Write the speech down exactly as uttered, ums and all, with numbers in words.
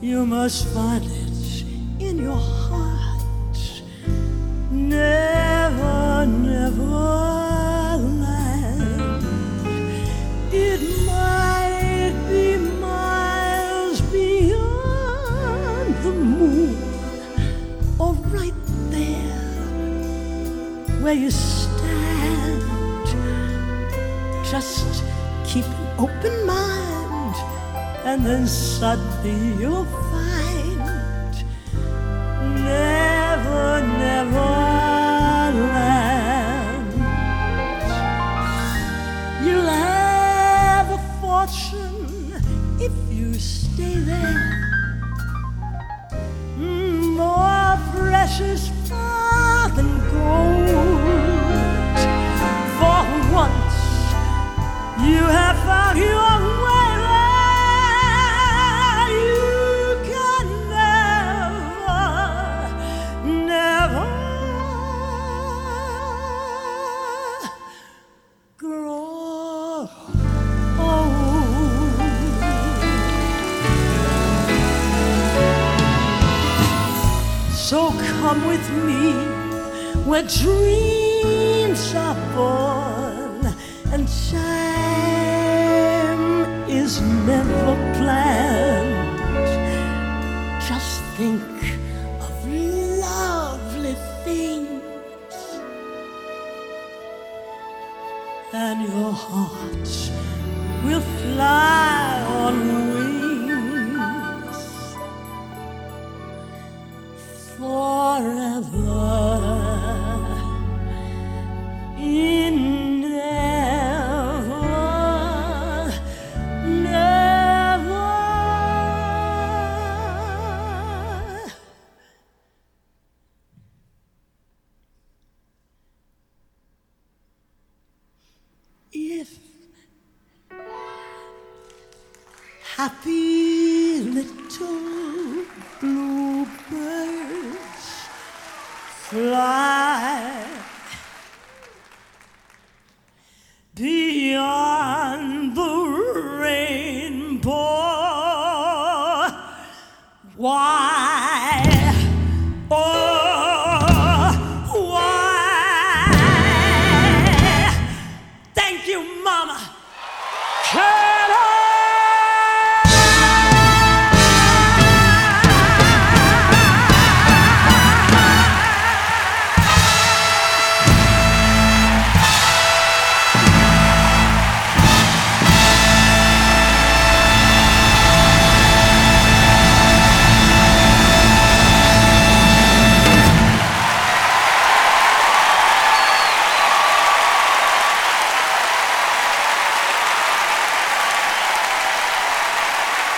You must find it in your heart. Never, never land. It might be miles beyond the moon, or right there where you stand. Just keep an open mind, and then suddenly you'll find never, never land. You'll have a fortune if you stay there, more precious far than gold. For once you have found your way there, you can never, never grow old. So come with me where dreams are born and time is never planned. Just think of lovely things, and your heart will fly on wings forever. In if happy little bluebirds fly beyond the rainbow, why, oh, why? Thank you, Mama.